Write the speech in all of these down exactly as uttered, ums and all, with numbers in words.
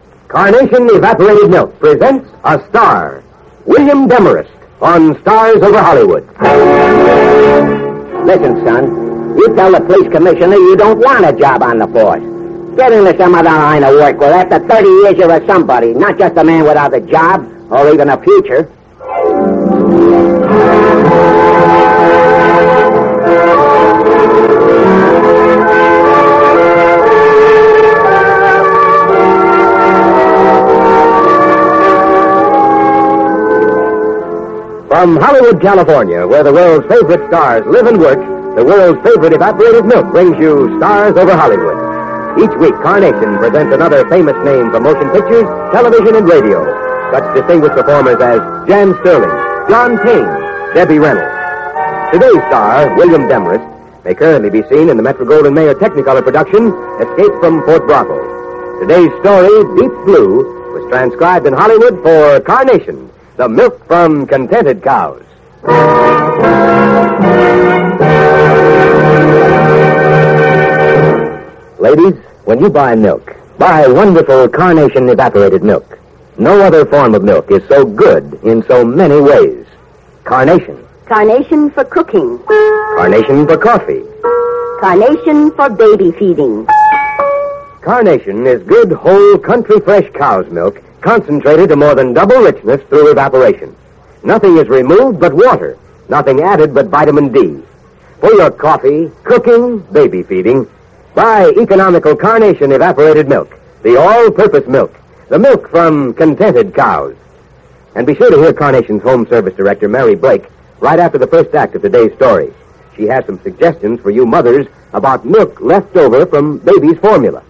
Carnation Evaporated Milk presents a star, William Demarest, on Stars Over Hollywood. Listen, son, you tell the police commissioner you don't want a job on the force. Get into some other line of work where after thirty years you're a somebody, not just a man without a job or even a future. From Hollywood, California, where the world's favorite stars live and work, the world's favorite evaporated milk brings you Stars Over Hollywood. Each week, Carnation presents another famous name for motion pictures, television, and radio. Such distinguished performers as Jan Sterling, John Kane, Debbie Reynolds. Today's star, William Demarest, may currently be seen in the Metro-Goldwyn-Mayer Technicolor production, Escape from Fort Bravo. Today's story, Deep Blue, was transcribed in Hollywood for Carnation, the milk from contented cows. Ladies, when you buy milk, buy wonderful Carnation Evaporated Milk. No other form of milk is so good in so many ways. Carnation. Carnation for cooking. Carnation for coffee. Carnation for baby feeding. Carnation is good, whole, country-fresh cow's milk, concentrated to more than double richness through evaporation. Nothing is removed but water. Nothing added but vitamin D. For your coffee, cooking, baby feeding, buy economical Carnation Evaporated Milk, the all-purpose milk, the milk from contented cows. And be sure to hear Carnation's Home Service Director, Mary Blake, right after the first act of today's story. She has some suggestions for you mothers about milk left over from baby's formula.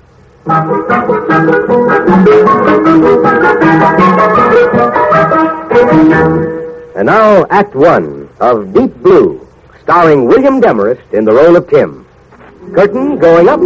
And now, Act One of Deep Blue, starring William Demarest in the role of Tim. Curtain going up.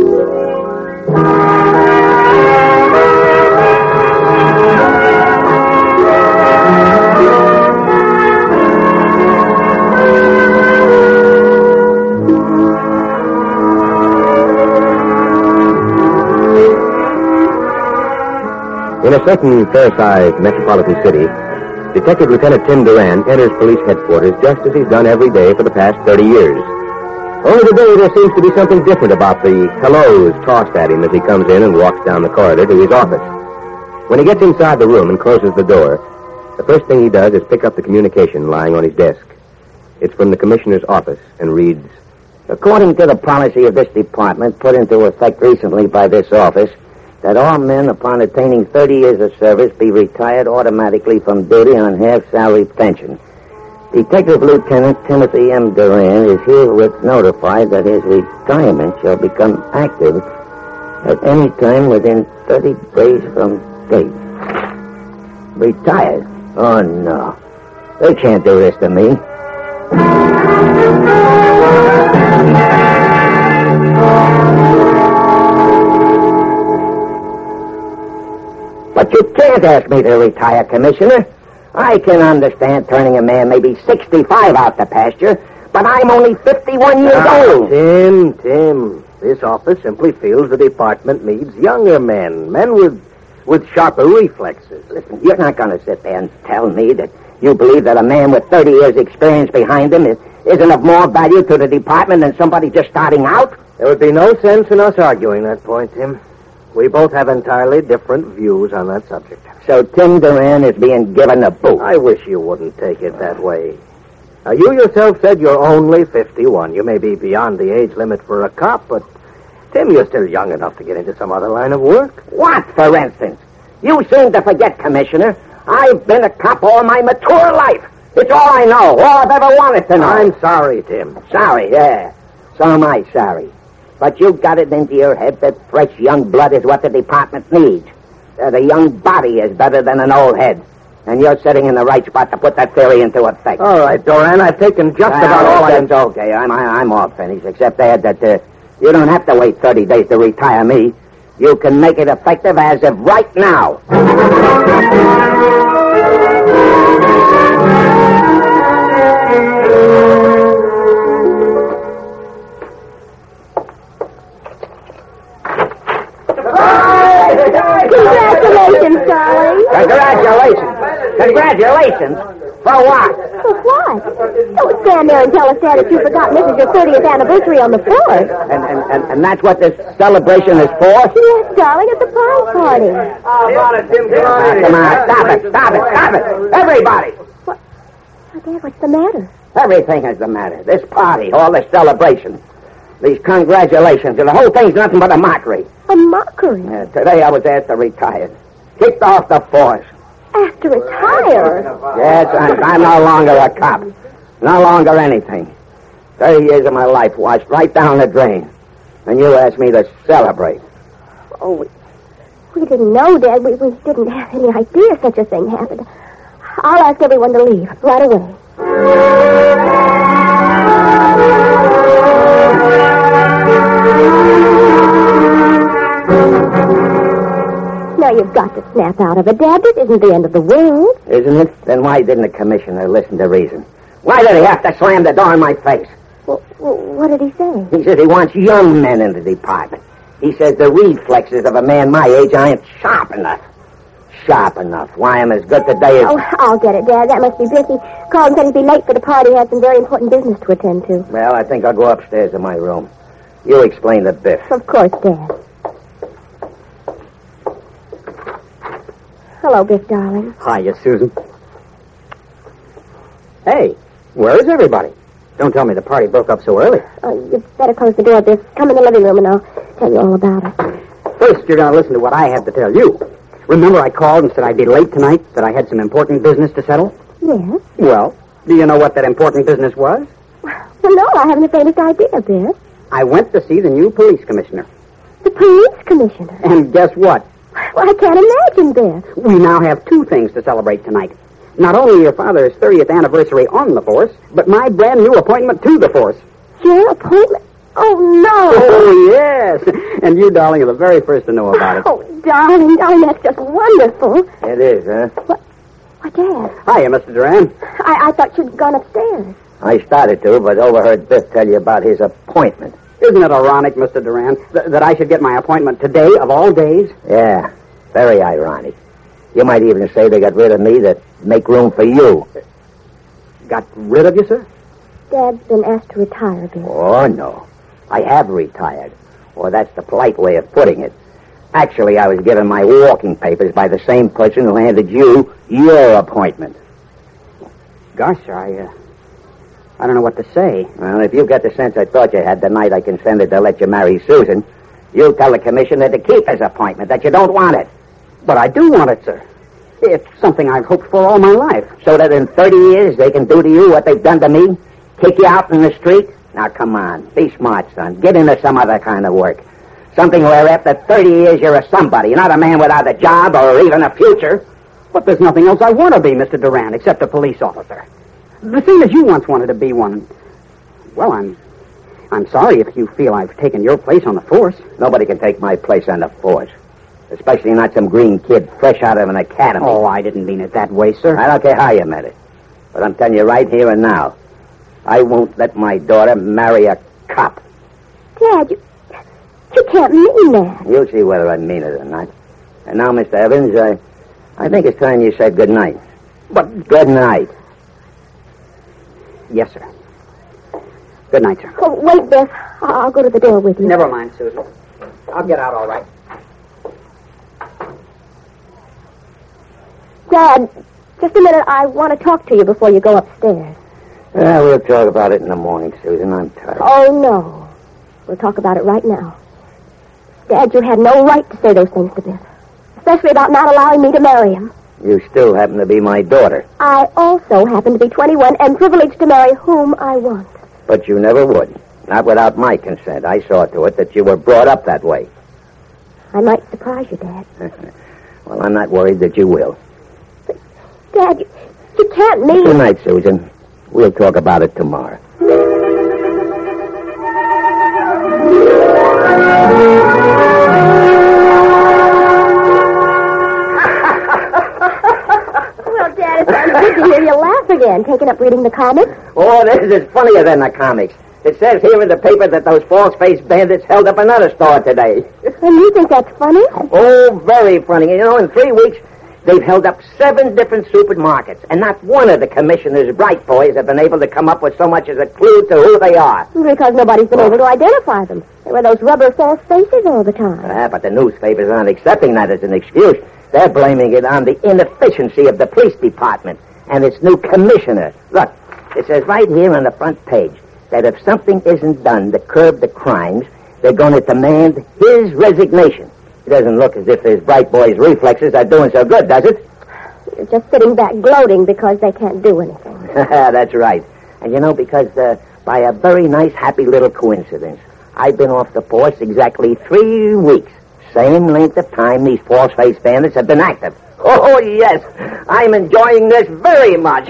In a certain fair-sized metropolitan city, Detective Lieutenant Tim Duran enters police headquarters just as he's done every day for the past thirty years. Only today there seems to be something different about the hellos tossed at him as he comes in and walks down the corridor to his office. When he gets inside the room and closes the door, the first thing he does is pick up the communication lying on his desk. It's from the commissioner's office and reads, According to the policy of this department, put into effect recently by this office, that all men upon attaining thirty years of service be retired automatically from duty on half-salary pension. Detective Lieutenant Timothy M. Duran is herewith notified that his retirement shall become active at any time within thirty days from date. Retired? Oh, no. They can't do this to me. But you can't ask me to retire, Commissioner. I can understand turning a man maybe sixty-five out to pasture, but I'm only fifty-one years ah, old. Tim, Tim, this office simply feels the department needs younger men, men with with sharper reflexes. Listen, you're not going to sit there and tell me that you believe that a man with thirty years' experience behind him is, isn't of more value to the department than somebody just starting out? There would be no sense in us arguing that point, Tim. We both have entirely different views on that subject. So Tim Duran is being given a boot. I wish you wouldn't take it that way. Now, you yourself said you're only fifty-one. You may be beyond the age limit for a cop, but, Tim, you're still young enough to get into some other line of work. What, for instance? You seem to forget, Commissioner. I've been a cop all my mature life. It's all I know, all I've ever wanted to know. I'm sorry, Tim. Sorry, yeah. So am I sorry. But you got it into your head that fresh young blood is what the department needs. That a young body is better than an old head. And you're sitting in the right spot to put that theory into effect. All right, Duran, I've taken just well, about all I... That's okay. I'm, I, I'm all finished, except Ed, that uh, you don't have to wait thirty days to retire me. You can make it effective as of right now. Congratulations, Charlie. Congratulations. Congratulations. For what? For what? Don't stand there and tell us, Dad, that you forgot this is your thirtieth anniversary on the fourth. And, and, and, and that's what this celebration is for? Yes, darling, it's a prize party. How about it, Tim? Come Ah, come on, stop it, stop it, stop it. Everybody. What? Oh, Dad, what's the matter? Everything is the matter. This party, all this celebration, these congratulations, and the whole thing's nothing but a mockery. A mockery. Uh, today I was asked to retire. Kicked off the force. Asked to retire. Yes, I'm, I'm no longer a cop. No longer anything. Thirty years of my life washed right down the drain. And you asked me to celebrate. Oh, we, we didn't know, Dad. We, we didn't have any idea such a thing happened. I'll ask everyone to leave right away. Now, you've got to snap out of it, Dad. This isn't the end of the world. Isn't it? Then why didn't the commissioner listen to reason? Why did he have to slam the door in my face? Well, well, what did he say? He says he wants young men in the department. He says the reflexes of a man my age aren't sharp enough. Sharp enough. Why, I'm as good today as... Oh, I'll get it, Dad. That must be Biffy. Called and said he'd be late for the party. He had some very important business to attend to. Well, I think I'll go upstairs to my room. You explain to Biff. Of course, Dad. Hello, Biff, darling. Hiya, Susan. Hey, where is everybody? Don't tell me the party broke up so early. Oh, you'd better close the door, Biff. Come in the living room and I'll tell you all about it. First, you're going to listen to what I have to tell you. Remember I called and said I'd be late tonight, that I had some important business to settle? Yes? Well, do you know what that important business was? Well, no, I haven't the faintest idea, Biff. I went to see the new police commissioner. The police commissioner. And guess what? Well, I can't imagine, Biff. We now have two things to celebrate tonight. Not only your father's thirtieth anniversary on the force, but my brand new appointment to the force. Your appointment? Oh, no. Oh, yes. And you, darling, are the very first to know about it. Oh, darling, darling, that's just wonderful. It is, huh? What? What, Dad? Hiya, Mister Duran. I, I thought you'd gone upstairs. I started to, but overheard Biff tell you about his appointment. Isn't it ironic, Mister Duran, th- that I should get my appointment today of all days? Yeah, very ironic. You might even say they got rid of me to make room for you. Got rid of you, sir? Dad's been asked to retire, Biff. Oh, no. I have retired. Or that's the polite way of putting it. Actually, I was given my walking papers by the same person who handed you your appointment. Gosh, I, uh, I don't know what to say. Well, if you've got the sense I thought you had the night I consented to let you marry Susan, you'll tell the commissioner to keep his appointment, that you don't want it. But I do want it, sir. It's something I've hoped for all my life. So that in thirty years they can do to you what they've done to me? Kick you out in the street? Now, come on. Be smart, son. Get into some other kind of work. Something where after thirty years you're a somebody, not a man without a job or even a future. But there's nothing else I want to be, Mister Duran, except a police officer. The same as you once wanted to be one. Well, I'm... I'm sorry if you feel I've taken your place on the force. Nobody can take my place on the force. Especially not some green kid fresh out of an academy. Oh, I didn't mean it that way, sir. I don't care how you meant it. But I'm telling you right here and now, I won't let my daughter marry a cop. Dad, you, you can't mean that. You'll see whether I mean it or not. And now, Mister Evans, I, I think it's time you said good night. But... Good night. Yes, sir. Good night, sir. Oh, wait, Biff. I'll go to the door with you. Never mind, Susan. I'll get out all right. Dad, just a minute. I want to talk to you before you go upstairs. Yeah, we'll talk about it in the morning, Susan. I'm tired. Oh, no. We'll talk about it right now. Dad, you had no right to say those things to Biff. Especially about not allowing me to marry him. You still happen to be my daughter. I also happen to be twenty-one and privileged to marry whom I want. But you never would. Not without my consent. I saw to it that you were brought up that way. I might surprise you, Dad. Well, I'm not worried that you will. But, Dad, you, you can't mean... Good night, Susan. We'll talk about it tomorrow. Well, Dad, it's good to hear you laugh again, taking up reading the comics. Oh, this is funnier than the comics. It says here in the paper that those false-faced bandits held up another store today. And you think that's funny? Oh, very funny. You know, in three weeks, they've held up seven different supermarkets, and not one of the commissioner's bright boys have been able to come up with so much as a clue to who they are. Because nobody's been able to identify them. They wear those rubber false faces all the time. Ah, but the newspapers aren't accepting that as an excuse. They're blaming it on the inefficiency of the police department and its new commissioner. Look, it says right here on the front page that if something isn't done to curb the crimes, they're going to demand his resignation. It doesn't look as if his bright boy's reflexes are doing so good, does it? You're just sitting back gloating because they can't do anything. That's right. And you know, because uh, by a very nice, happy little coincidence, I've been off the force exactly three weeks. Same length of time these false-faced bandits have been active. Oh, yes. I'm enjoying this very much.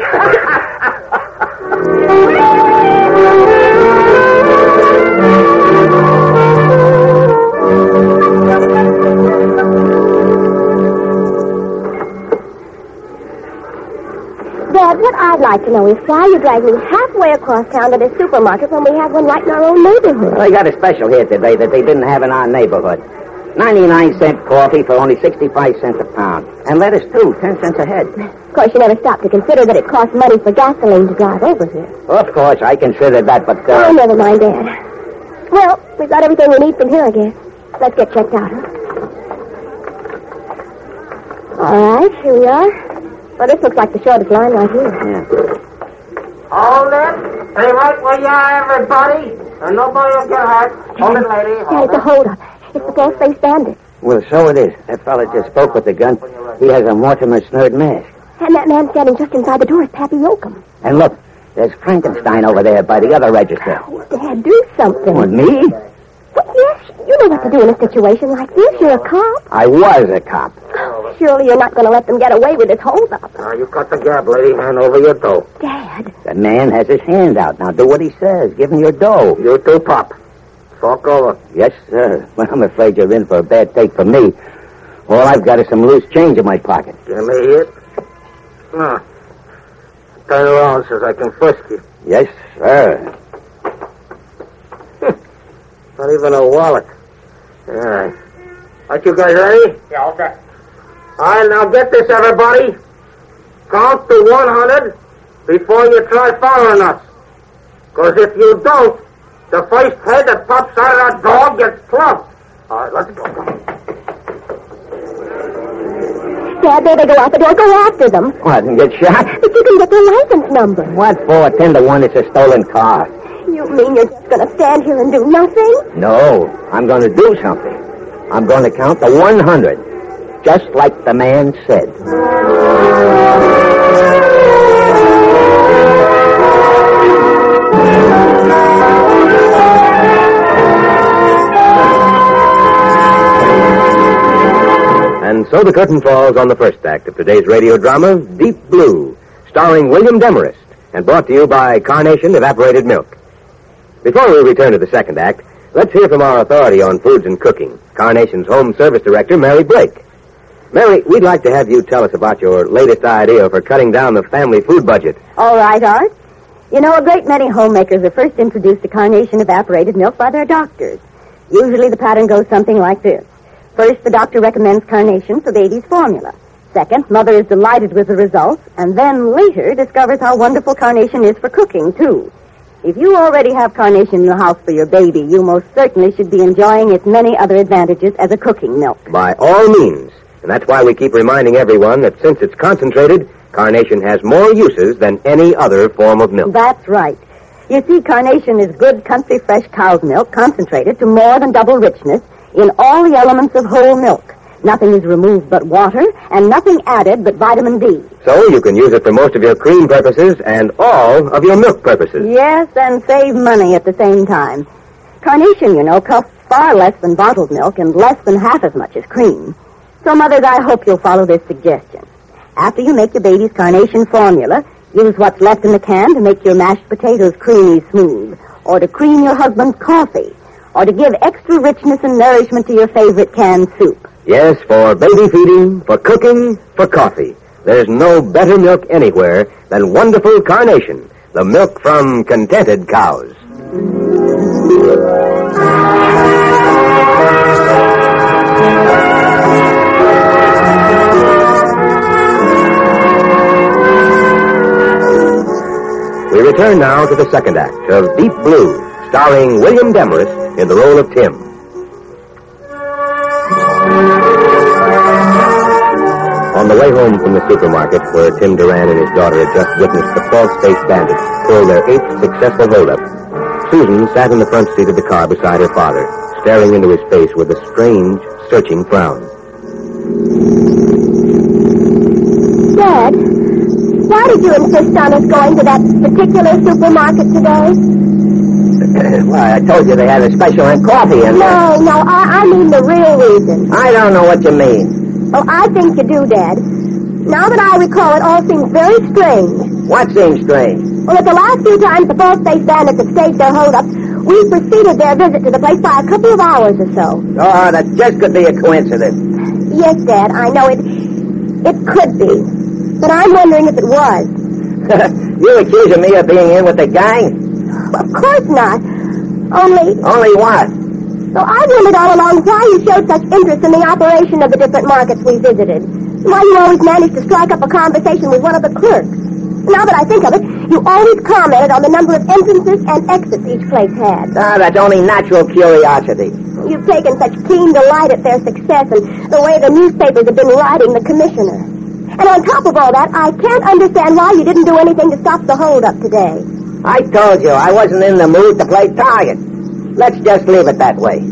Dad, what I'd like to know is why you drag me halfway across town to this supermarket when we have one right in our own neighborhood. Well, they got a special here today that they didn't have in our neighborhood. ninety-nine cent coffee for only sixty-five cents a pound. And lettuce, too, ten cents a head. Of course, you never stop to consider that it costs money for gasoline to drive over here. Of course, I considered that, but... Uh... Oh, never mind, Dad. Well, we've got everything we need from here, I guess. Let's get checked out, huh? All right, here we are. Well, this looks like the shortest line right here. Yeah. Hold it. Stay right where you are, everybody. And nobody will get hurt. Hold it, lady. Dad, it's a hold-up. It's the false-faced bandit. Well, so it is. That fella just spoke with the gun. He has a Mortimer Snurd mask. And that man standing just inside the door is Pappy Yoakum. And look, there's Frankenstein over there by the other register. Oh, Dad, do something. What, me? Well, yes, you know what to do in a situation like this. You're a cop. I was a cop. Surely you're not going to let them get away with this hold-up. Now, you cut the gab, lady. Hand over your dough. Dad. The man has his hand out. Now, do what he says. Give him your dough. You too, Pop. Talk over. Yes, sir. Well, I'm afraid you're in for a bad take from me. All I've got is some loose change in my pocket. Give me it. No. Turn around so I can frisk you. Yes, sir. Not even a wallet. All right. Aren't you guys ready? Yeah, okay. All right, now get this, everybody. Count to one hundred before you try following us. Because if you don't, the first head that pops out of that dog gets clubbed. All right, let's go. Dad, there they go out the door. Go after them. What, and get shot? But you can get their license number. What for? Ten to one, it's a stolen car. You mean you're just going to stand here and do nothing? No, I'm going to do something. I'm going to count to one hundred, just like the man said. And so the curtain falls on the first act of today's radio drama, Deep Blue, starring William Demarest, and brought to you by Carnation Evaporated Milk. Before we return to the second act, let's hear from our authority on foods and cooking, Carnation's Home Service Director, Mary Blake. Mary, we'd like to have you tell us about your latest idea for cutting down the family food budget. All right, Art. You know, a great many homemakers are first introduced to Carnation Evaporated Milk by their doctors. Usually the pattern goes something like this. First, the doctor recommends Carnation for baby's formula. Second, mother is delighted with the results, and then later discovers how wonderful Carnation is for cooking, too. If you already have Carnation in the house for your baby, you most certainly should be enjoying its many other advantages as a cooking milk. By all means. And that's why we keep reminding everyone that since it's concentrated, Carnation has more uses than any other form of milk. That's right. You see, Carnation is good country fresh cow's milk concentrated to more than double richness in all the elements of whole milk. Nothing is removed but water, and nothing added but vitamin D. So you can use it for most of your cream purposes and all of your milk purposes. Yes, and save money at the same time. Carnation, you know, costs far less than bottled milk and less than half as much as cream. So, mothers, I hope you'll follow this suggestion. After you make your baby's Carnation formula, use what's left in the can to make your mashed potatoes creamy smooth, or to cream your husband's coffee, or to give extra richness and nourishment to your favorite canned soup. Yes, for baby feeding, for cooking, for coffee. There's no better milk anywhere than wonderful Carnation, the milk from contented cows. We return now to the second act of Deep Blue, starring William Demarest in the role of Tim. On the way home from the supermarket, where Tim Duran and his daughter had just witnessed the false-faced bandits pull their eighth successful holdup, Susan sat in the front seat of the car beside her father, staring into his face with a strange, searching frown. Dad, why did you insist on us going to that particular supermarket today? Why, I told you they had a special on coffee in there. No, no, I, I mean the real reason. I don't know what you mean. Oh, I think you do, Dad. Now that I recall, it all seems very strange. What seems strange? Well, at the last few times the false-faced bandits have staged their hold-up, we preceded their visit to the place by a couple of hours or so. Oh, that just could be a coincidence. Yes, Dad, I know it. It could be. But I'm wondering if it was. You accusing me of being in with the gang? Well, of course not. Only... Only what? So I've wondered all along why you showed such interest in the operation of the different markets we visited. Why you always managed to strike up a conversation with one of the clerks. Now that I think of it, you always commented on the number of entrances and exits each place had. Ah, that's only natural curiosity. You've taken such keen delight at their success and the way the newspapers have been writing the commissioner. And on top of all that, I can't understand why you didn't do anything to stop the hold-up today. I told you I wasn't in the mood to play target. Let's just leave it that way.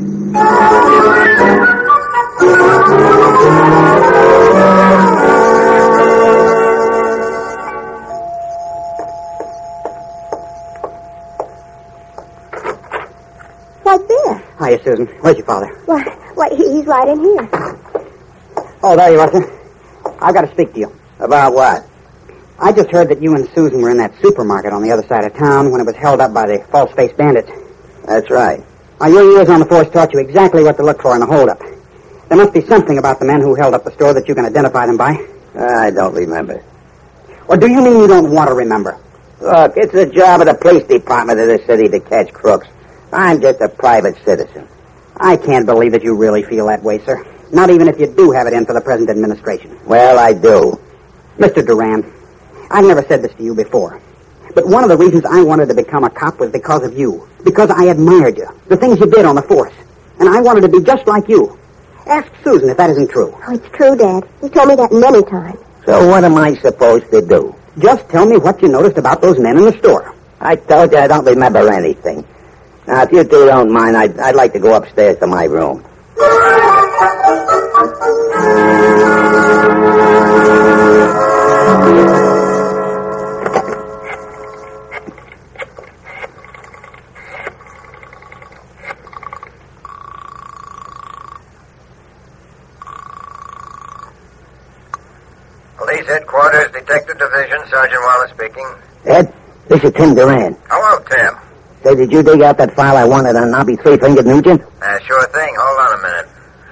What's there? Hiya, Susan. Where's your father? Why, why he, he's right in here. Oh, there you are, sir. I've got to speak to you. About what? I just heard that you and Susan were in that supermarket on the other side of town when it was held up by the false-faced bandits. That's right. Now, your years on the force taught you exactly what to look for in a hold-up. There must be something about the men who held up the store that you can identify them by. I don't remember. Or do you mean you don't want to remember? Look, it's the job of the police department of this city to catch crooks. I'm just a private citizen. I can't believe that you really feel that way, sir. Not even if you do have it in for the present administration. Well, I do. Mister Duran, I've never said this to you before. But one of the reasons I wanted to become a cop was because of you. Because I admired you. The things you did on the force. And I wanted to be just like you. Ask Susan if that isn't true. Oh, it's true, Dad. He told me that many times. So what am I supposed to do? Just tell me what you noticed about those men in the store. I told you I don't remember anything. Now, if you two don't mind, I'd, I'd like to go upstairs to my room. Police Headquarters, Detective Division, Sergeant Wallace speaking. Ed, this is Tim Duran. Hello, Tim. Say, did you dig out that file I wanted on Nobby Three-Fingered Nugent? Uh, sure thing. Hold on a minute.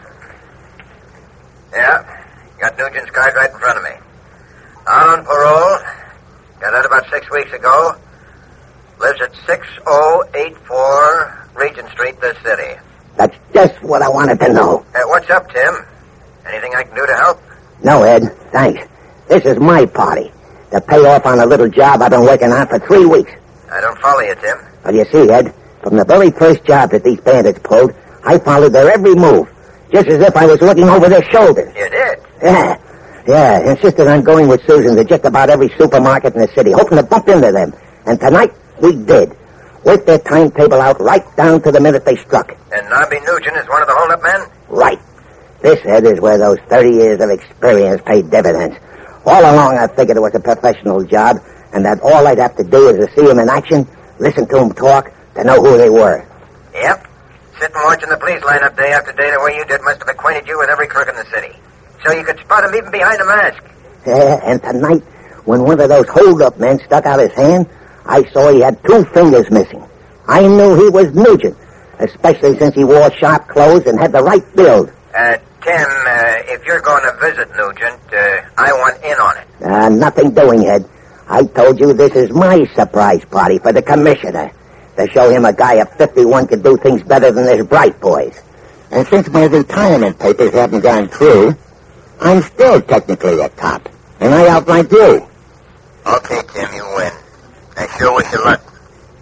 Yeah, got Nugent's card right in front of me. On parole. Got out about six weeks ago. Lives at six oh eight four Regent Street, this city. That's just what I wanted to know. Uh, what's up, Tim? Anything I can do to help? No, Ed, thanks. This is my party. To pay off on a little job I've been working on for three weeks. I don't follow you, Tim. Well, you see, Ed, from the very first job that these bandits pulled, I followed their every move, just as if I was looking over their shoulders. You did? Yeah, yeah, insisted on going with Susan to just about every supermarket in the city, hoping to bump into them. And tonight, we did. Worked their timetable out right down to the minute they struck. And Nobby Nugent is one of the hold-up men? Right. This, Ed, is where those thirty years of experience paid dividends. All along, I figured it was a professional job, and that all I'd have to do is to see them in action, listen to them talk, to know who they were. Yep. Sitting watching the police line up day after day the way you did must have acquainted you with every crook in the city. So you could spot him even behind a mask. Yeah, and tonight, when one of those hold-up men stuck out his hand, I saw he had two fingers missing. I knew he was Nugent, especially since he wore sharp clothes and had the right build. Uh, Tim, uh, if you're going to visit Nugent, uh, I want in on it. Uh, nothing doing, Ed. I told you this is my surprise party for the commissioner. to show him a guy at fifty-one could do things better than his bright boys. And since my retirement papers haven't gone through, I'm still technically a cop. And I outranked you. Okay, Tim, you win. I sure wish you luck.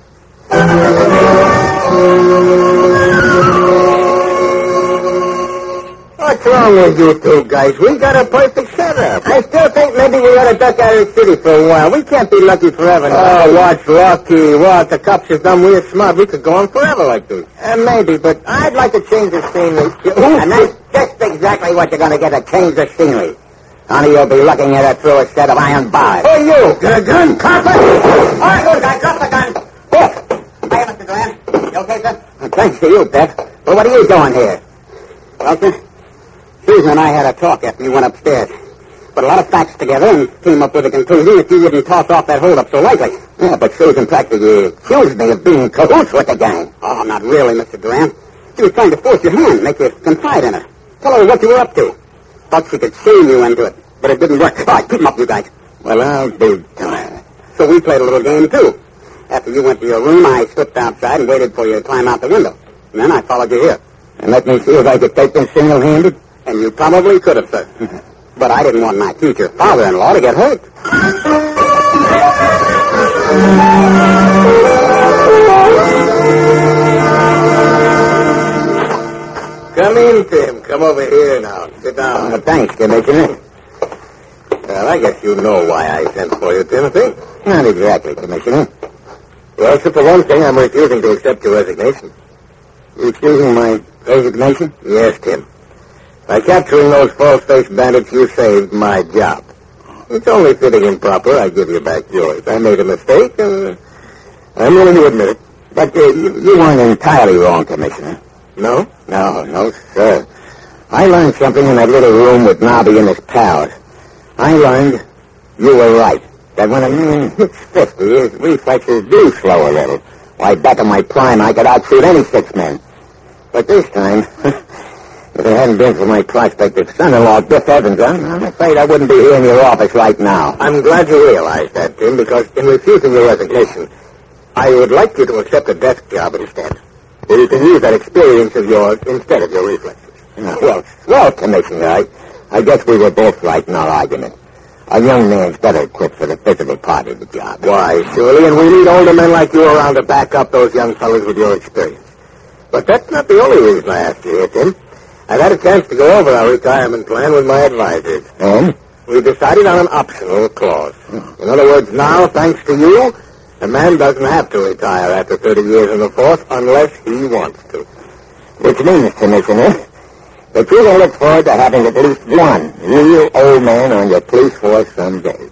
What's wrong with you two guys? We got a perfect setup. I still think maybe we ought to duck out of the city for a while. We can't be lucky forever now. Oh, what's lucky? What? The cops have done we're smart. We could go on forever like this. Uh, maybe, but I'd like to change the scenery. And that's just exactly what you're going to get, to change the scenery. Only you'll be looking at it through a set of iron bars. Hey, you! Got a gun, copper? All right, good guy, drop the gun. Biff! Hiya, Mister Duran. You okay, sir? Uh, thanks to you, Biff. But what are you doing here? Well, sir, Susan and I had a talk after you went upstairs. Put a lot of facts together and came up with a conclusion that you wouldn't toss off that hold-up so lightly. Yeah, but Susan practically accused me of being in cahoots with the gang. Oh, not really, Mister Duran. She was trying to force your hand, make you confide in her. Tell her what you were up to. Thought she could shame you into it, but it didn't work. All right, keep 'em up, you guys. Well, I'll be darned. So we played a little game, too. After you went to your room, I slipped outside and waited for you to climb out the window. And then I followed you here. And let me see if I could take them single-handed? And you probably could have, sir. But I didn't want my future father-in-law to get hurt. Come in, Tim. Come over here now. Sit down. Oh, thanks, Commissioner. Well, I guess you know why I sent for you, Timothy. Not exactly, Commissioner. Well, so for one thing, I'm refusing to accept your resignation. Refusing my resignation? Yes, Tim. By capturing those false-faced bandits, you saved my job. It's only fitting and proper I give you back yours. I made a mistake, and uh, I'm willing to admit it. But uh, you, you weren't entirely wrong, Commissioner. No? No, no, sir. I learned something in that little room with Nobby and his pals. I learned you were right. That when a man hits fifty, his reflexes do slow a little. Why, back in my prime, I could outshoot any six men. But this time, if it hadn't been for my prospective son-in-law, Biff Evans, I'm, I'm afraid I wouldn't be here in your office right now. I'm glad you realize that, Tim, because in refusing your resignation, I would like you to accept a desk job instead. Where you can use that experience of yours instead of your reflexes. Uh, well, well, Commissioner, I, I guess we were both right in our argument. A young man's better equipped for the physical part of the job. Why, surely, and we need older men like you around to back up those young fellows with your experience. But that's not the only reason I asked you here, Tim. I've had a chance to go over our retirement plan with my advisors. And? We decided on an optional clause. In other words, now, thanks to you, a man doesn't have to retire after thirty years in the force unless he wants to. Which means, Commissioner, that you can look forward to having at least one real old man on your police force someday.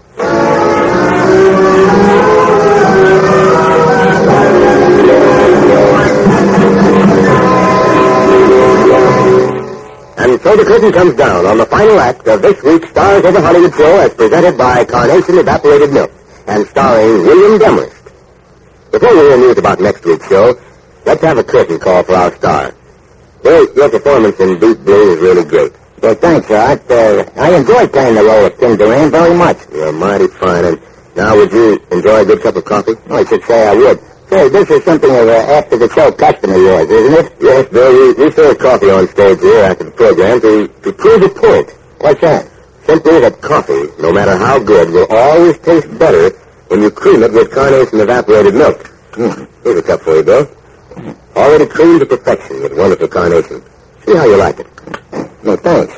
And so the curtain comes down on the final act of this week's Stars of the Hollywood Show as presented by Carnation Evaporated Milk and starring William Demarest. Before we hear news about next week's show, let's have a curtain call for our star. Bill, your performance in Deep Blue is really great. Well, thanks, Art. Uh, I enjoyed playing the role of Tim Duran very much. You're mighty fine. And now, would you enjoy a good cup of coffee? Oh, I should say I would. Say, this is something of an after-the-show custom of yours, isn't it? Yes, Bill. We, we serve coffee on stage here after the program to, to prove a point. What's that? Simply that coffee, no matter how good, will always taste better when you cream it with Carnation Evaporated Milk. Mm. Here's a cup for you, Bill. Mm. Already creamed to perfection with wonderful Carnation. See how you like it. No, thanks.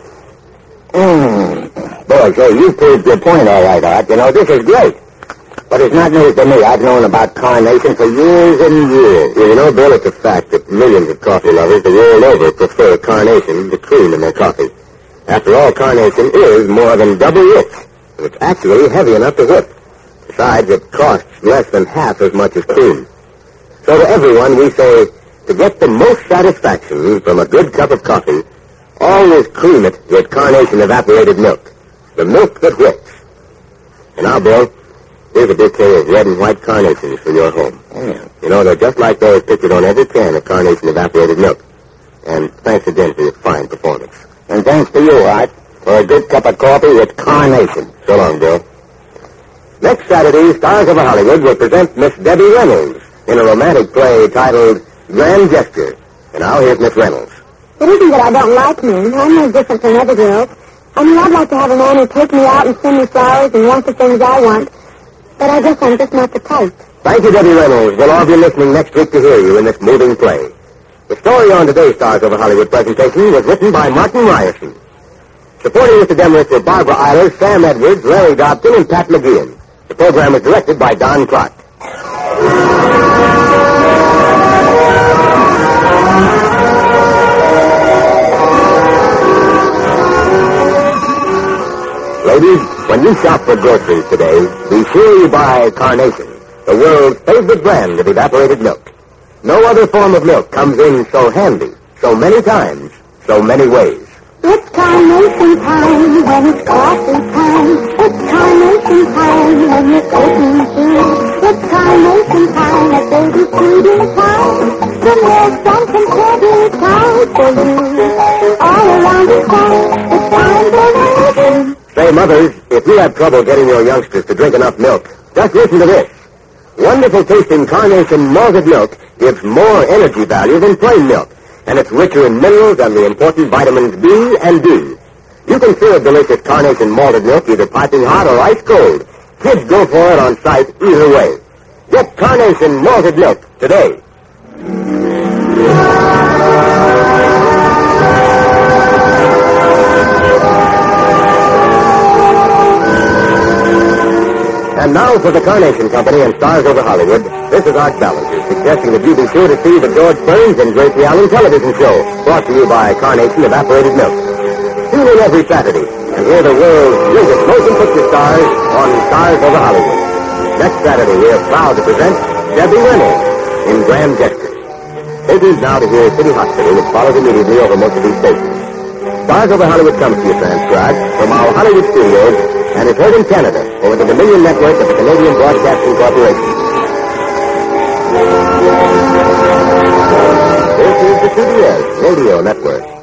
Mmm. Boy, say, you proved your point all right, Art. You know, this is great. But it's not news to me. I've known about Carnation for years and years. Well, you know, Bill, it's a fact that millions of coffee lovers the world over prefer Carnation to cream in their coffee. After all, Carnation is more than double rich. And it's actually heavy enough to whip. Besides, it costs less than half as much as cream. So to everyone, we say, to get the most satisfaction from a good cup of coffee, always cream it with Carnation Evaporated Milk. The milk that whips. And now, Bill, here's a bouquet of red and white carnations for your home. Yeah. You know, they're just like those pictured on every can of Carnation Evaporated Milk. And thanks again for your fine performance. And thanks to you, Art, for a good cup of coffee with Carnation. So long, Bill. Next Saturday, Stars of Hollywood will present Miss Debbie Reynolds in a romantic play titled Grand Gesture. And now here's Miss Reynolds. It isn't that I don't like men. I'm no different from other girls. I mean, I'd like to have a man who'd take me out and send me flowers and want the things I want. But I guess I'm just not the type. Thank you, Debbie Reynolds. We'll all be listening next week to hear you in this moving play. The story on today's Stars Over Hollywood presentation was written by Martin Ryerson. Supporting Mister Demarest were Barbara Eilers, Sam Edwards, Larry Dobson, and Pat McGeehan. The program was directed by Don Clark. Ladies, when you shop for groceries today, be sure you buy Carnation, the world's favorite brand of evaporated milk. No other form of milk comes in so handy, so many times, so many ways. It's Carnation time when it's coffee time. It's Carnation time when you're cooking too. It's Carnation time at baby food in time. When there's something pretty time for you. All around the town, it's time for Carnation. Say, mothers, if you have trouble getting your youngsters to drink enough milk, just listen to this. Wonderful tasting Carnation malted milk gives more energy value than plain milk, and it's richer in minerals and the important vitamins B and D. You can serve delicious Carnation malted milk either piping hot or ice cold. Kids go for it on sight either way. Get Carnation malted milk today. And now for the Carnation Company and Stars Over Hollywood, this is Art Ballinger, suggesting that you be sure to see the George Burns and Gracie Allen television show, brought to you by Carnation Evaporated Milk. Tune in every Saturday and hear the world's greatest motion picture stars on Stars Over Hollywood. Next Saturday, we are proud to present Debbie Reynolds in Grand Gesture. Stay tuned now to hear City Hospital, which follows immediately over most of these stations. Stars Over Hollywood comes to you transcribed from our Hollywood studios and is heard in Canada over the Dominion Network of the Canadian Broadcasting Corporation. This is the C B S Radio Network.